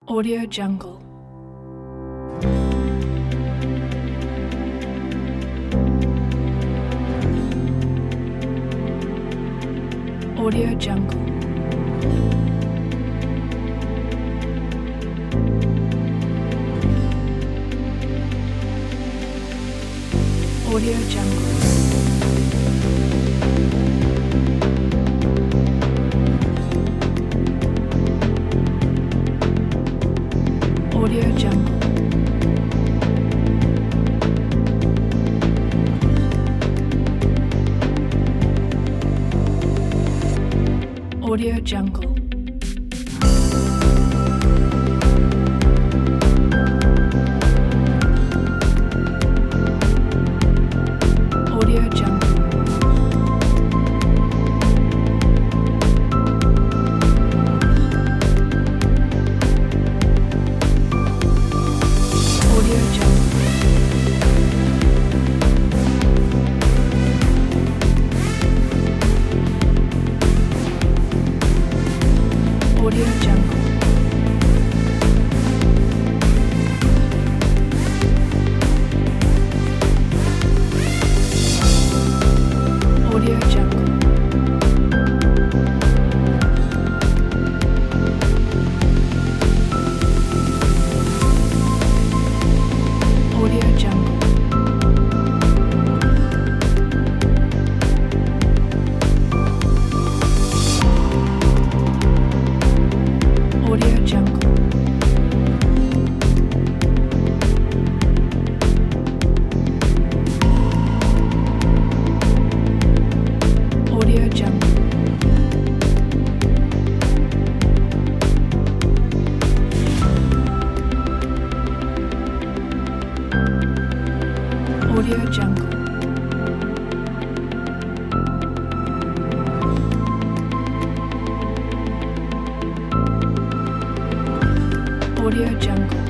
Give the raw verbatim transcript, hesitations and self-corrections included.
Audio Jungle. Audio Jungle. Audio Jungle. Audio Jungle. Audio Jungle. Audio Jungle. Audio Jungle. Audio Jungle. Audio Jungle. Audio Jungle. Audio Jungle. Audio Jungle. Audio Jungle. Audio Jungle.